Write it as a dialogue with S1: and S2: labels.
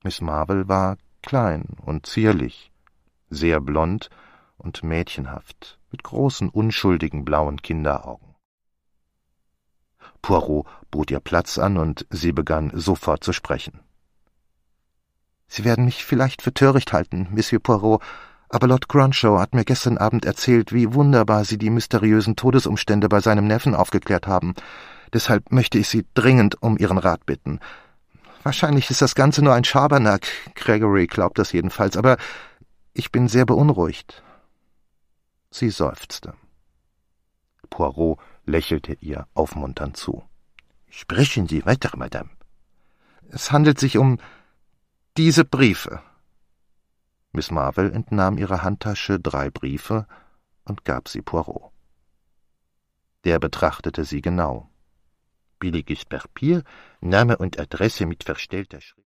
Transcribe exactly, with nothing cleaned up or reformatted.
S1: Miss Marple war klein und zierlich, sehr blond und mädchenhaft, mit großen, unschuldigen blauen Kinderaugen. Poirot bot ihr Platz an, und sie begann sofort zu sprechen. »Sie werden mich vielleicht für töricht halten, Monsieur Poirot, aber Lord Cronshaw hat mir gestern Abend erzählt, wie wunderbar Sie die mysteriösen Todesumstände bei seinem Neffen aufgeklärt haben. Deshalb möchte ich Sie dringend um Ihren Rat bitten. Wahrscheinlich ist das Ganze nur ein Schabernack, Gregory glaubt das jedenfalls, aber ich bin sehr beunruhigt.« Sie seufzte. Poirot lächelte ihr aufmunternd zu. »Sprechen Sie weiter, Madame.« »Es handelt sich um diese Briefe.« Miss Marple entnahm ihrer Handtasche drei Briefe und gab sie Poirot. Der betrachtete sie genau. Billiges Papier, Name und Adresse mit verstellter Schrift.